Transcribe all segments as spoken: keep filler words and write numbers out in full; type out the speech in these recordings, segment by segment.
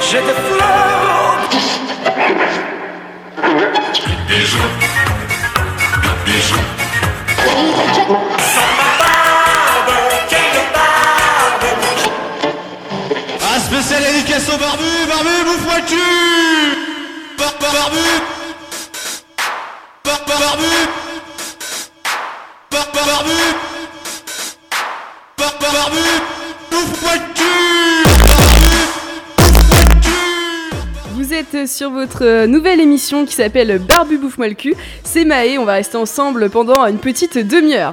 J'ai des fleurs. Bisous. Bisous. Sans ma barbe, quelle barbe. Un spécial dédicace au barbu, barbu, bouffe-moi le cul. Bar, bar, barbu. Bar, bar, barbu. Bar, bar, barbu. Bar, bar, barbu. Bouffe-moi le cul. Bouffe-moi le cul. Vous êtes sur votre nouvelle émission qui s'appelle Barbu bouffe-moi le cul. C'est Maë, on va rester ensemble pendant une petite demi-heure.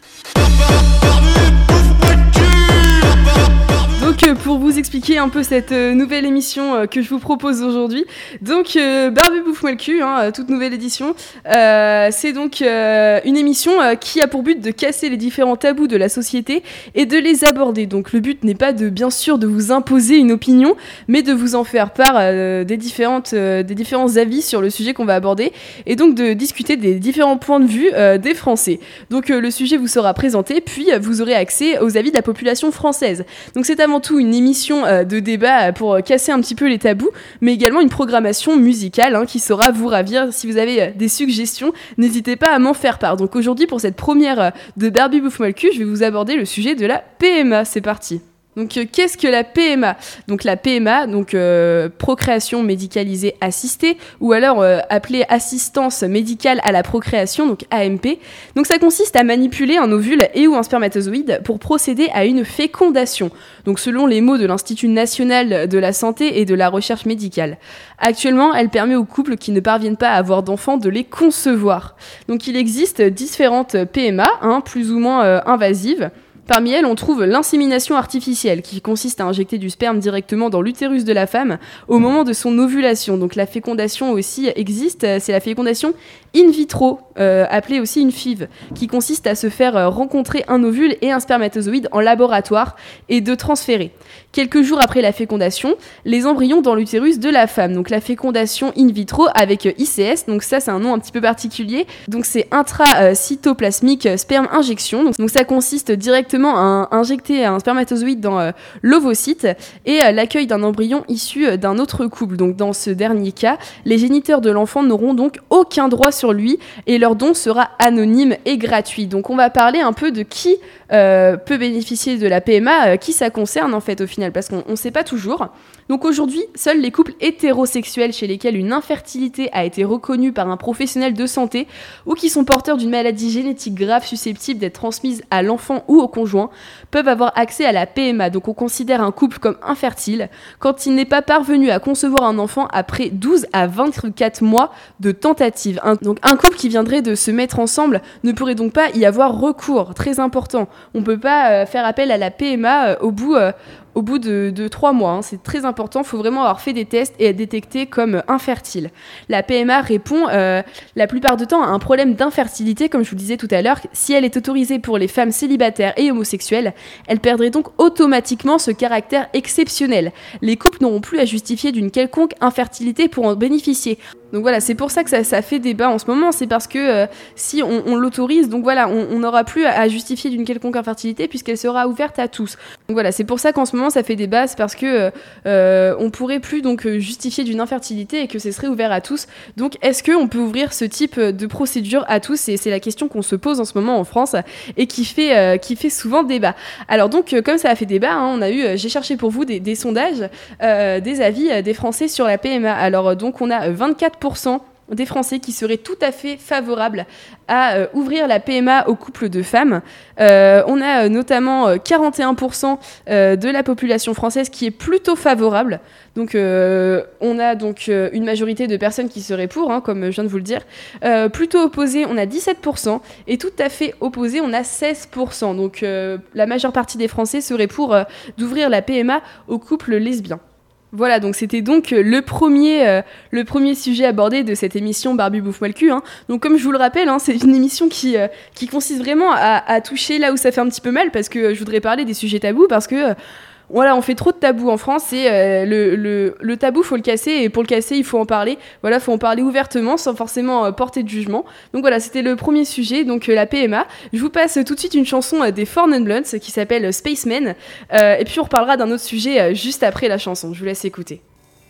Donc pour vous expliquer un peu cette euh, nouvelle émission euh, que je vous propose aujourd'hui, donc euh, Barbu bouffe-moi le cul, hein, toute nouvelle édition, euh, c'est donc euh, une émission euh, qui a pour but de casser les différents tabous de la société et de les aborder. Donc le but n'est pas de bien sûr de vous imposer une opinion, mais de vous en faire part euh, des, différentes, euh, des différents avis sur le sujet qu'on va aborder et donc de discuter des différents points de vue euh, des Français. Donc euh, le sujet vous sera présenté, puis euh, vous aurez accès aux avis de la population française. Donc c'est avant tout une émission euh, de débat pour euh, casser un petit peu les tabous, mais également une programmation musicale hein, qui saura vous ravir. Si vous avez euh, des suggestions, n'hésitez pas à m'en faire part. Donc aujourd'hui, pour cette première euh, de Barbu bouffe-moi le cul, je vais vous aborder le sujet de la P M A. C'est parti. Donc euh, qu'est-ce que la P M A ? Donc la P M A, donc euh, procréation médicalisée assistée, ou alors euh, appelée assistance médicale à la procréation, donc A M P. Donc ça consiste à manipuler un ovule et ou un spermatozoïde pour procéder à une fécondation. Donc selon les mots de l'Institut national de la santé et de la recherche médicale. Actuellement, elle permet aux couples qui ne parviennent pas à avoir d'enfants de les concevoir. Donc il existe différentes P M A, hein, plus ou moins euh, invasives. Parmi elles, on trouve l'insémination artificielle, qui consiste à injecter du sperme directement dans l'utérus de la femme au moment de son ovulation. Donc la fécondation aussi existe, c'est la fécondation in vitro, euh, appelée aussi une F I V, qui consiste à se faire euh, rencontrer un ovule et un spermatozoïde en laboratoire et de transférer. Quelques jours après la fécondation, les embryons dans l'utérus de la femme. Donc la fécondation in vitro avec I C S, donc ça c'est un nom un petit peu particulier. Donc c'est intracytoplasmique sperme injection. Donc, donc ça consiste directement à injecter un spermatozoïde dans euh, l'ovocyte et euh, l'accueil d'un embryon issu euh, d'un autre couple. Donc dans ce dernier cas, les géniteurs de l'enfant n'auront donc aucun droit sur lui et leur don sera anonyme et gratuit. Donc on va parler un peu de qui euh, peut bénéficier de la P M A, euh, qui ça concerne en fait au final, parce qu'on ne sait pas toujours. Donc aujourd'hui, seuls les couples hétérosexuels chez lesquels une infertilité a été reconnue par un professionnel de santé ou qui sont porteurs d'une maladie génétique grave susceptible d'être transmise à l'enfant ou au conjoint peuvent avoir accès à la P M A. Donc on considère un couple comme infertile quand il n'est pas parvenu à concevoir un enfant après douze à vingt-quatre mois de tentative. Un, donc un couple qui viendrait de se mettre ensemble ne pourrait donc pas y avoir recours, très important. On ne peut pas euh, faire appel à la P M A euh, au bout... Euh, au bout de, de trois mois. Hein. C'est très important, il faut vraiment avoir fait des tests et être détecté comme infertile. La P M A répond euh, la plupart du temps à un problème d'infertilité, comme je vous le disais tout à l'heure. Si elle est autorisée pour les femmes célibataires et homosexuelles, elle perdrait donc automatiquement ce caractère exceptionnel. Les couples n'auront plus à justifier d'une quelconque infertilité pour en bénéficier. Donc voilà, c'est pour ça que ça, ça fait débat en ce moment, c'est parce que euh, si on, on l'autorise, donc voilà, on n'aura plus à, à justifier d'une quelconque infertilité puisqu'elle sera ouverte à tous. Donc voilà, c'est pour ça qu'en ce moment ça fait débat, c'est parce que euh, on pourrait plus donc justifier d'une infertilité et que ce serait ouvert à tous. Donc est-ce qu'on peut ouvrir ce type de procédure à tous ? Et c'est la question qu'on se pose en ce moment en France et qui fait, euh, qui fait souvent débat. Alors donc euh, comme ça a fait débat, hein, on a eu, euh, j'ai cherché pour vous des, des sondages, euh, des avis euh, des Français sur la P M A. Alors euh, donc on a vingt-quatre pour cent des Français qui seraient tout à fait favorables à euh, ouvrir la P M A aux couples de femmes. Euh, on a euh, notamment euh, quarante et un pour cent euh, de la population française qui est plutôt favorable. Donc euh, on a donc euh, une majorité de personnes qui seraient pour, hein, comme je viens de vous le dire. Euh, plutôt opposé, on a dix-sept pour cent. Et tout à fait opposé, on a seize pour cent. Donc euh, la majeure partie des Français seraient pour euh, d'ouvrir la P M A aux couples lesbiens. Voilà, donc c'était donc le premier, euh, le premier sujet abordé de cette émission Barbu bouffe-moi le cul. Hein. Donc comme je vous le rappelle, hein, c'est une émission qui, euh, qui consiste vraiment à, à toucher là où ça fait un petit peu mal, parce que je voudrais parler des sujets tabous, parce que... Euh, Voilà, on fait trop de tabous en France et euh, le, le, le tabou, faut le casser, et pour le casser, il faut en parler. Voilà, faut en parler ouvertement sans forcément euh, porter de jugement. Donc voilà, c'était le premier sujet, donc euh, la P M A. Je vous passe tout de suite une chanson euh, des Four Non Blondes qui s'appelle Spaceman, euh, et puis on reparlera d'un autre sujet euh, juste après la chanson. Je vous laisse écouter.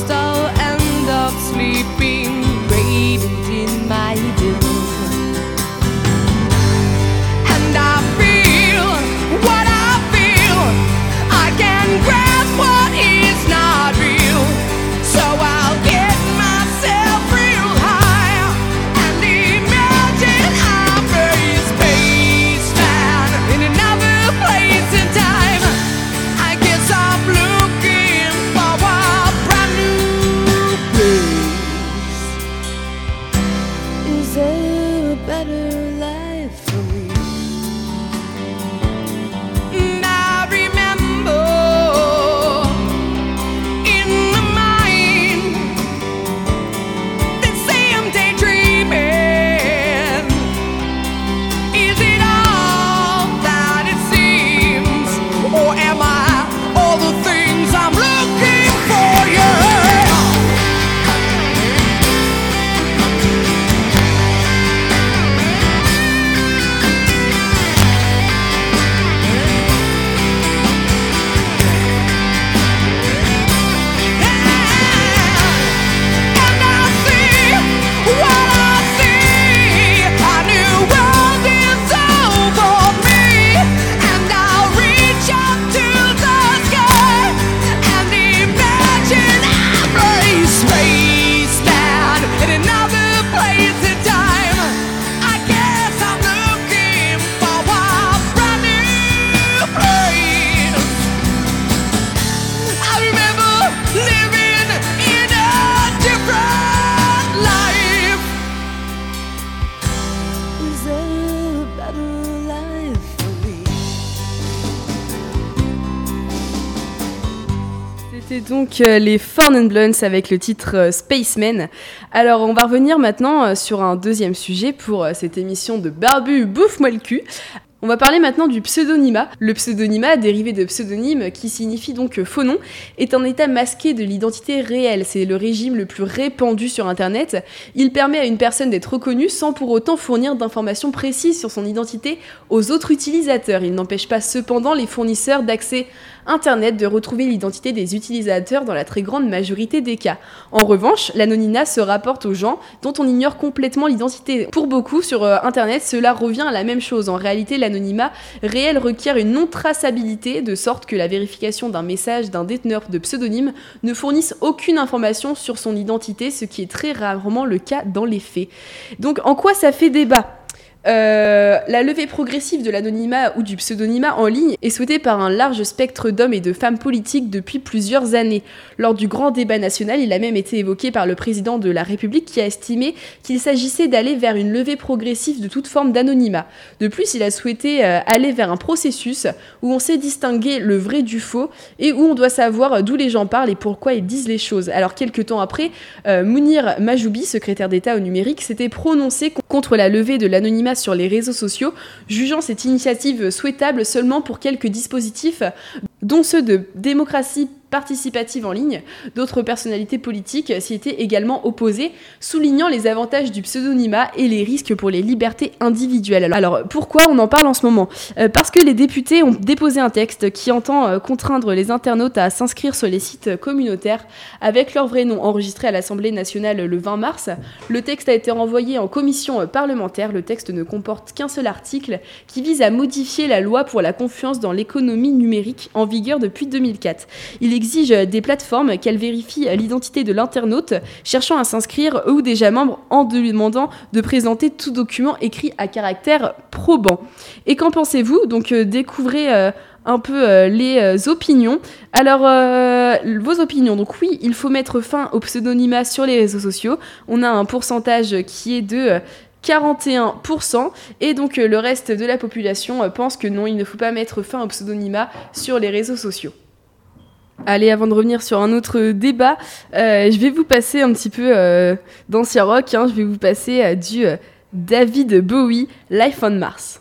must all end up sleeping, radiant in my doom. And I feel what I feel, I can grasp what is not real. So I'll get myself real high and imagine I'm a spaceman in another place and time. I guess I'm looking for a brand new place. Is there a better life for me? And I remember in the mind they say I'm daydreaming. Is it all that it seems, or am I all the things I'm looking for? Yeah. And I see what I see. A new world is over me, and I'll reach up to the sky and imagine I'm a spaceman in another place and time. I guess I'm looking for a brand new place. I remember living in a different life. Is there a better life for me? C'était donc euh, les Thorn and Blunts avec le titre euh, Spaceman. Alors on va revenir maintenant euh, sur un deuxième sujet pour euh, cette émission de Barbu Bouffe-moi le cul. On va parler maintenant du pseudonymat. Le pseudonymat, dérivé de pseudonyme, qui signifie donc euh, faux nom, est un état masqué de l'identité réelle. C'est le régime le plus répandu sur Internet. Il permet à une personne d'être reconnue sans pour autant fournir d'informations précises sur son identité aux autres utilisateurs. Il n'empêche pas cependant les fournisseurs d'accès Internet de retrouver l'identité des utilisateurs dans la très grande majorité des cas. En revanche, l'anonymat se rapporte aux gens dont on ignore complètement l'identité. Pour beaucoup, sur euh, Internet, cela revient à la même chose. En réalité, l'anonymat réel requiert une non-traçabilité, de sorte que la vérification d'un message d'un déteneur de pseudonyme ne fournisse aucune information sur son identité, ce qui est très rarement le cas dans les faits. Donc, en quoi ça fait débat ? Euh, la levée progressive de l'anonymat ou du pseudonymat en ligne est souhaitée par un large spectre d'hommes et de femmes politiques depuis plusieurs années. Lors du grand débat national, il a même été évoqué par le président de la République qui a estimé qu'il s'agissait d'aller vers une levée progressive de toute forme d'anonymat. De plus, il a souhaité euh, aller vers un processus où on sait distinguer le vrai du faux et où on doit savoir d'où les gens parlent et pourquoi ils disent les choses. Alors quelques temps après, euh, Mounir Majoubi, secrétaire d'État au numérique, s'était prononcé contre la levée de l'anonymat sur les réseaux sociaux, jugeant cette initiative souhaitable seulement pour quelques dispositifs, dont ceux de démocratie participative en ligne. D'autres personnalités politiques s'y étaient également opposées, soulignant les avantages du pseudonymat et les risques pour les libertés individuelles. Alors, alors pourquoi on en parle en ce moment ? euh, Parce que les députés ont déposé un texte qui entend euh, contraindre les internautes à s'inscrire sur les sites communautaires avec leur vrai nom, enregistré à l'Assemblée nationale le vingt mars. Le texte a été renvoyé en commission parlementaire. Le texte ne comporte qu'un seul article qui vise à modifier la loi pour la confiance dans l'économie numérique en vigueur depuis deux mille quatre. Il exige des plateformes qu'elles vérifient l'identité de l'internaute cherchant à s'inscrire ou déjà membre en demandant de présenter tout document écrit à caractère probant. Et qu'en pensez-vous ? Donc euh, découvrez euh, un peu euh, les euh, opinions. Alors, euh, vos opinions. Donc oui, il faut mettre fin au pseudonymat sur les réseaux sociaux. On a un pourcentage qui est de euh, quarante et un pour cent et donc euh, le reste de la population euh, pense que non, il ne faut pas mettre fin au pseudonymat sur les réseaux sociaux. Allez, avant de revenir sur un autre débat, euh, je vais vous passer un petit peu euh, d'ancien rock, hein, je vais vous passer euh, du euh, David Bowie, Life on Mars.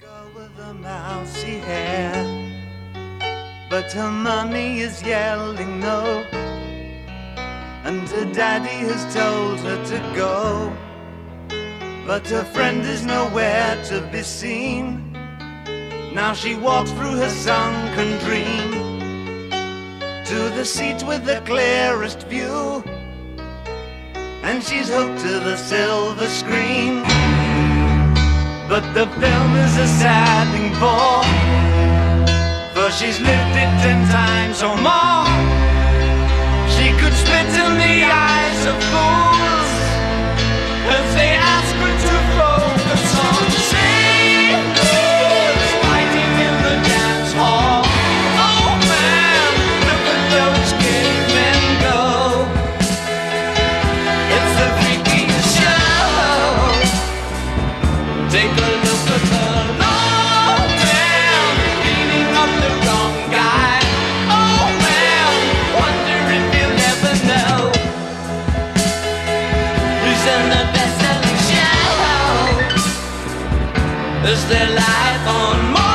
But her mommy is yelling no, and her daddy has told her to go, but her friend is nowhere to be seen. Now she walks through her sunken dream, to the seat with the clearest view, and she's hooked to the silver screen. But the film is a sad thing for, for she's lived it ten times or more. She could spit in the eyes of fools if they ask her to focus on sailors fighting in the dance hall. Oh man, look at those cavemen go. It's the freakiest show. Take a look at the old man beating up the wrong guy. Oh man, wonder if you'll ever know who's in the best-selling show. Is their life on Mars?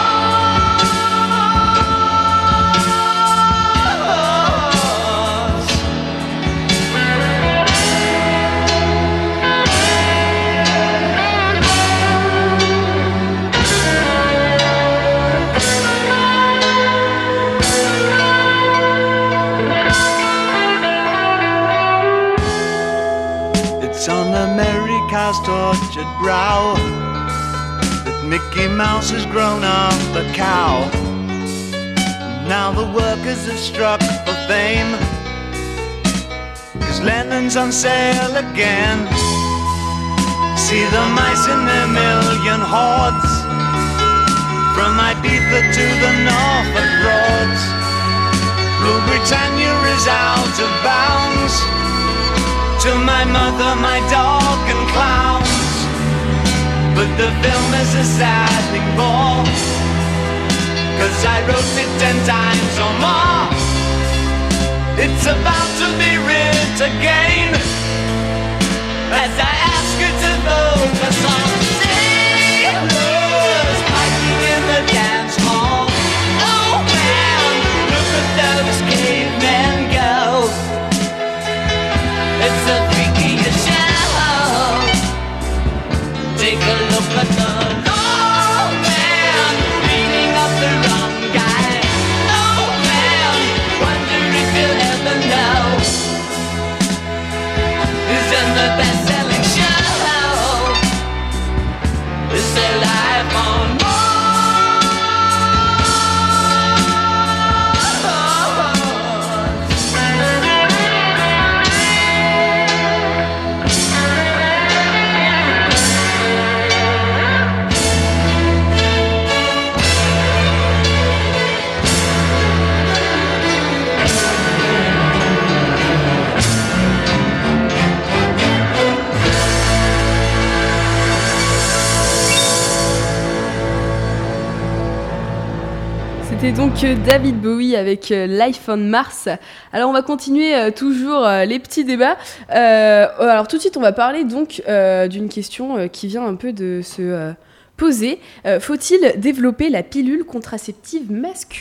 It's on America's tortured brow that Mickey Mouse has grown up a cow. Now the workers have struck for fame, 'cause Lennon's on sale again. See the mice in their million hordes, from Ibiza to the Norfolk Broads. Rule Britannia is out of bounds, to my mother, my dog and clowns. But the film is a sad thing for, 'cause I wrote it ten times or more. It's about to be writ again, as I ask you to focus on sailors fighting in the dance hall. Oh man, look at those cavemen go. It's the freakiest show. Take a look at the old man beating up the wrong guy. Oh man, wonder if you'll ever know who's in the best-selling show. Is their life on Mars? C'était donc euh, David Bowie avec euh, Life on Mars. Alors on va continuer euh, toujours euh, les petits débats. Euh, alors tout de suite on va parler donc euh, d'une question euh, qui vient un peu de se euh, poser. Euh, faut-il développer la pilule contraceptive masculine ?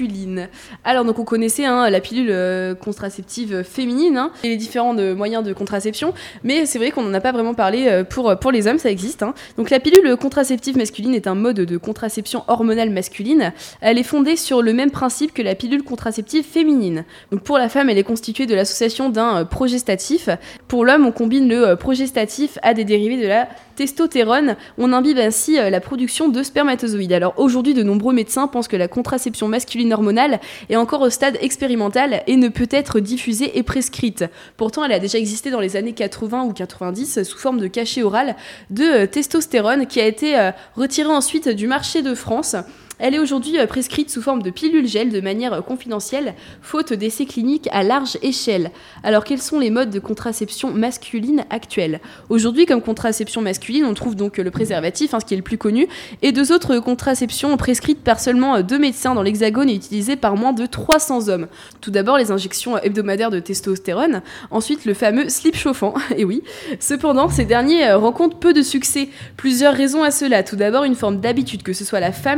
Alors donc on connaissait hein, la pilule euh, contraceptive féminine hein, et les différents euh, moyens de contraception, mais c'est vrai qu'on n'en a pas vraiment parlé euh, pour, pour les hommes, ça existe. Hein. Donc la pilule contraceptive masculine est un mode de contraception hormonale masculine. Elle est fondée sur le même principe que la pilule contraceptive féminine. Donc pour la femme, elle est constituée de l'association d'un euh, progestatif. Pour l'homme, on combine le euh, progestatif à des dérivés de la testostérone. On imbibe ainsi euh, la production de spermatozoïdes. Alors aujourd'hui, de nombreux médecins pensent que la contraception masculine hormonale est encore au stade expérimental et ne peut être diffusée et prescrite. Pourtant, elle a déjà existé dans les années quatre-vingts ou quatre-vingt-dix sous forme de cachet oral de euh, testostérone qui a été euh, retirée ensuite du marché de France. Elle est aujourd'hui prescrite sous forme de pilule gel de manière confidentielle, faute d'essais cliniques à large échelle. Alors quels sont les modes de contraception masculine actuels ? Aujourd'hui, comme contraception masculine, on trouve donc le préservatif, hein, ce qui est le plus connu, et deux autres contraceptions prescrites par seulement deux médecins dans l'Hexagone et utilisées par moins de trois cents hommes. Tout d'abord, les injections hebdomadaires de testostérone, ensuite le fameux slip chauffant, et oui. Cependant, ces derniers rencontrent peu de succès. Plusieurs raisons à cela. Tout d'abord, une forme d'habitude, que ce soit la femme qui prenne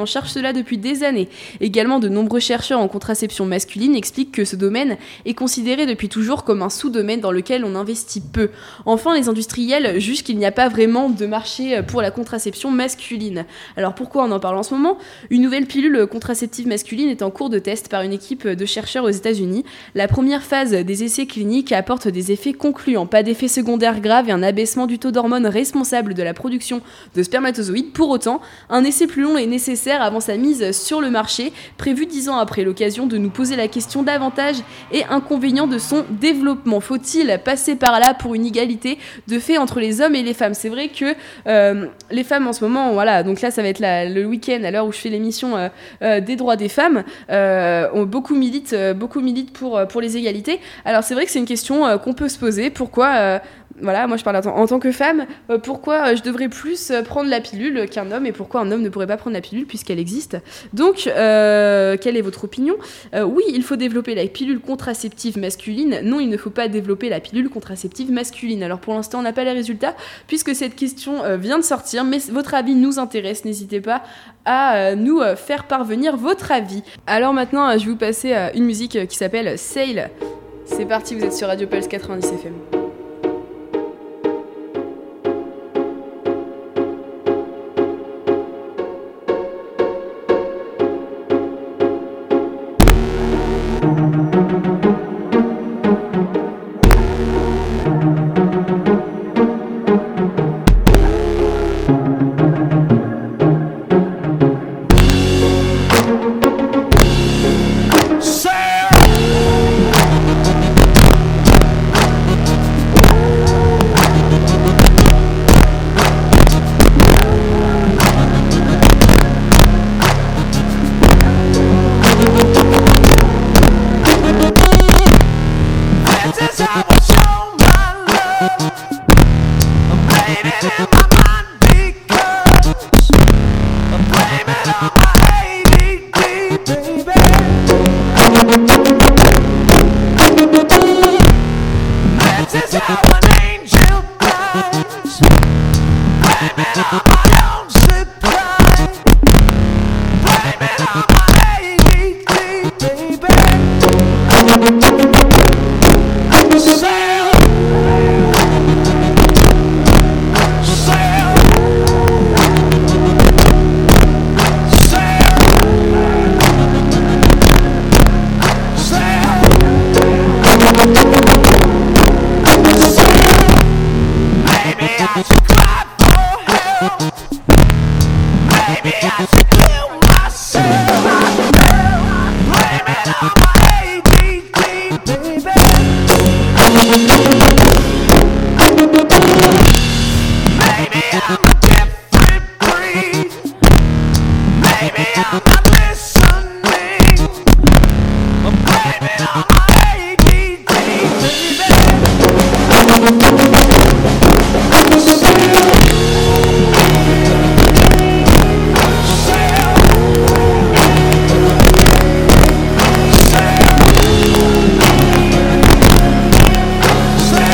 en charge cela depuis des années. Également, de nombreux chercheurs en contraception masculine expliquent que ce domaine est considéré depuis toujours comme un sous-domaine dans lequel on investit peu. Enfin, les industriels jugent qu'il n'y a pas vraiment de marché pour la contraception masculine. Alors pourquoi on en parle en ce moment ? Une nouvelle pilule contraceptive masculine est en cours de test par une équipe de chercheurs aux États-Unis. La première phase des essais cliniques apporte des effets concluants, pas d'effets secondaires graves et un abaissement du taux d'hormones responsable de la production de spermatozoïdes. Pour autant, un essai plus long est nécessaire avant sa mise sur le marché, prévu dix ans après. L'occasion de nous poser la question d'avantages et inconvénients de son développement. Faut-il passer par là pour une égalité de fait entre les hommes et les femmes ? C'est vrai que euh, les femmes en ce moment, voilà, donc là ça va être la, le week-end à l'heure où je fais l'émission euh, euh, des droits des femmes, euh, on, beaucoup militent, euh, beaucoup militent pour, pour les égalités. Alors c'est vrai que c'est une question euh, qu'on peut se poser. Pourquoi euh, Voilà, moi je parle en, en tant que femme, euh, pourquoi euh, je devrais plus euh, prendre la pilule qu'un homme et pourquoi un homme ne pourrait pas prendre la pilule puisqu'elle existe. Donc, euh, quelle est votre opinion ? euh, Oui, il faut développer la pilule contraceptive masculine. Non, il ne faut pas développer la pilule contraceptive masculine. Alors pour l'instant, on n'a pas les résultats puisque cette question euh, vient de sortir, mais votre avis nous intéresse. N'hésitez pas à euh, nous euh, faire parvenir votre avis. Alors maintenant, euh, je vais vous passer euh, une musique euh, qui s'appelle Sail. C'est parti, vous êtes sur Radio Pulse quatre-vingt-dix F M. Say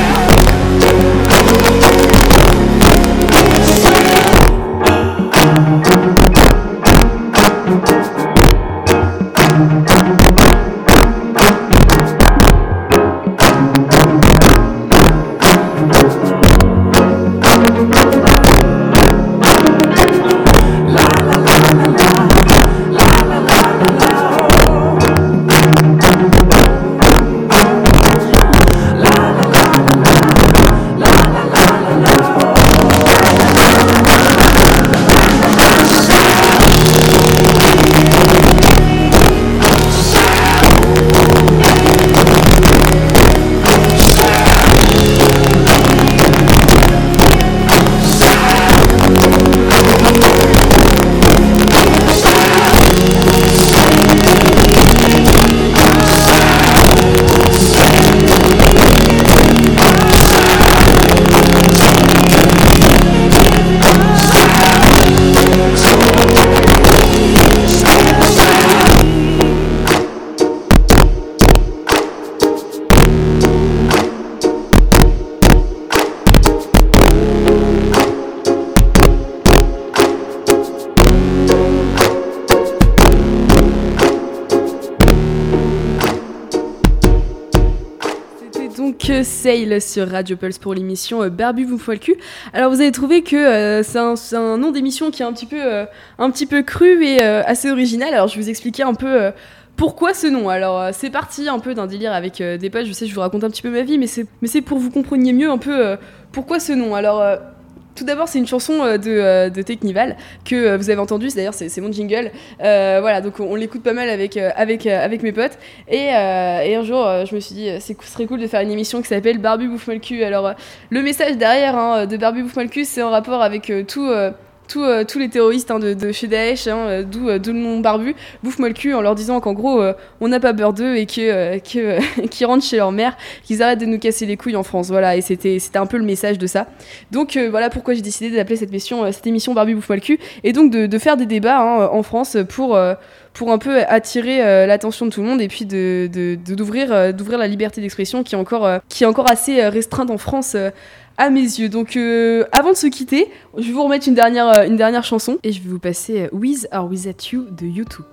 donc euh, Sail sur Radio Pulse pour l'émission euh, Barbu vous fout le cul. Alors vous avez trouvé que euh, c'est, un, c'est un nom d'émission qui est un petit peu, euh, un petit peu cru et euh, assez original. Alors je vais vous expliquer un peu euh, pourquoi ce nom. Alors euh, c'est parti un peu d'un délire avec euh, des potes. Je sais, je vous raconte un petit peu ma vie, mais c'est, mais c'est pour que vous compreniez mieux un peu euh, pourquoi ce nom. Alors euh, tout d'abord, c'est une chanson euh, de, euh, de Teknival que euh, vous avez entendue. C'est, d'ailleurs, c'est, c'est mon jingle. Euh, voilà, donc on, on l'écoute pas mal avec, euh, avec, euh, avec mes potes. Et, euh, et un jour, euh, je me suis dit, c'est, ce serait cool de faire une émission qui s'appelle Barbu bouffe-moi le cul. Alors, euh, le message derrière hein, de Barbu bouffe-moi le cul, c'est en rapport avec euh, tout. Euh, Tous, euh, tous les terroristes hein, de, de chez Daesh, hein, euh, d'où, euh, d'où le nom Barbu, bouffe-moi le cul en leur disant qu'en gros euh, on n'a pas peur d'eux et que, euh, que, euh, qu'ils rentrent chez leur mère, qu'ils arrêtent de nous casser les couilles en France. Voilà, et c'était, c'était un peu le message de ça. Donc euh, voilà pourquoi j'ai décidé d'appeler cette émission, euh, cette émission Barbu bouffe-moi le cul, et donc de, de faire des débats hein, en France pour, euh, pour un peu attirer euh, l'attention de tout le monde et puis de, de, de, d'ouvrir, euh, d'ouvrir la liberté d'expression qui est encore, euh, qui est encore assez euh, restreinte en France. Euh, à mes yeux. Donc euh, avant de se quitter, je vais vous remettre une dernière, euh, une dernière chanson et je vais vous passer euh, With or Without You de U deux.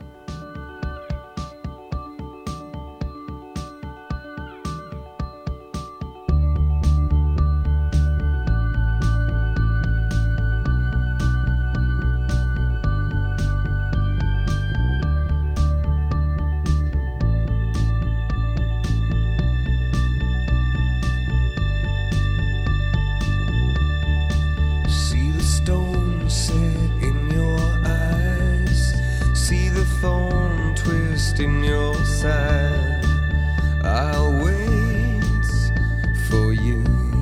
In your side, I'll wait for you.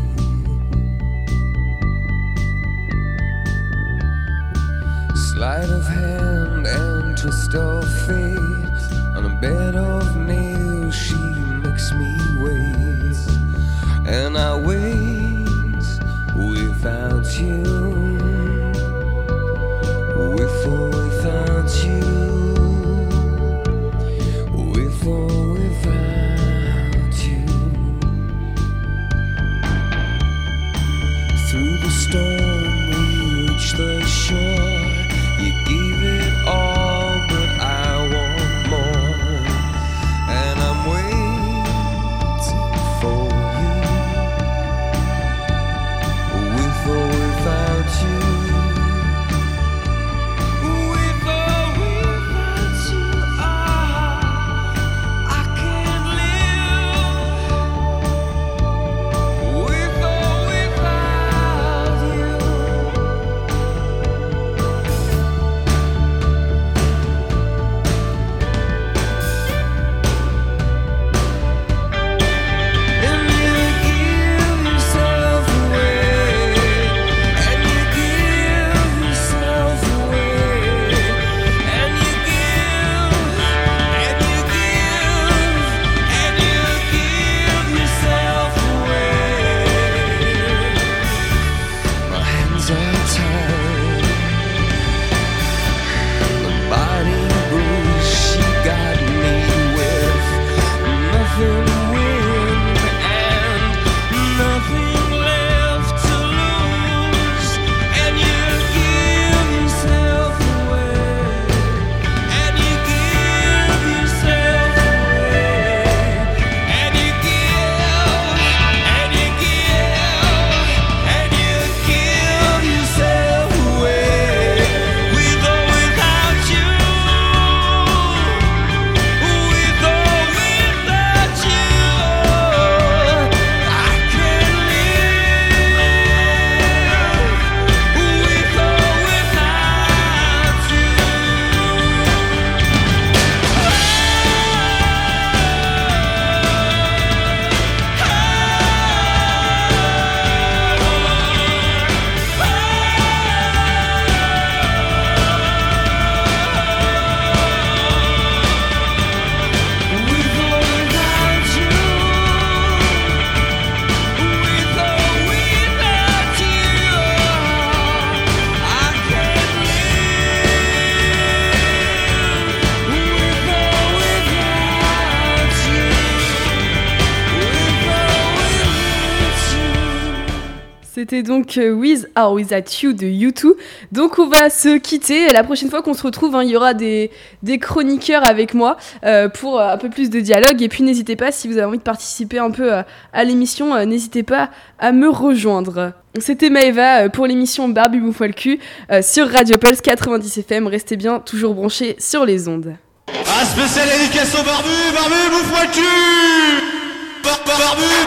Sleight of hand and twist of fate. On a bed of nails, she makes me wait, and I wait without you, with or without you. With or without you. Through the storm we reach the shore. You gave it all, but I want more, and I'm waiting for you. With or without you. You C'était donc euh, With or Without You de U deux. Donc on va se quitter. La prochaine fois qu'on se retrouve, hein, il y aura des, des chroniqueurs avec moi euh, pour euh, un peu plus de dialogue. Et puis n'hésitez pas, si vous avez envie de participer un peu euh, à l'émission, euh, n'hésitez pas à me rejoindre. C'était Maëva euh, pour l'émission Barbu Bouffe-moi le cul euh, sur Radio Pulse quatre-vingt-dix F M. Restez bien toujours branchés sur les ondes. Un spécial éducation barbu, barbu, bouffe-moi le cul. Bar- bar- Barbu,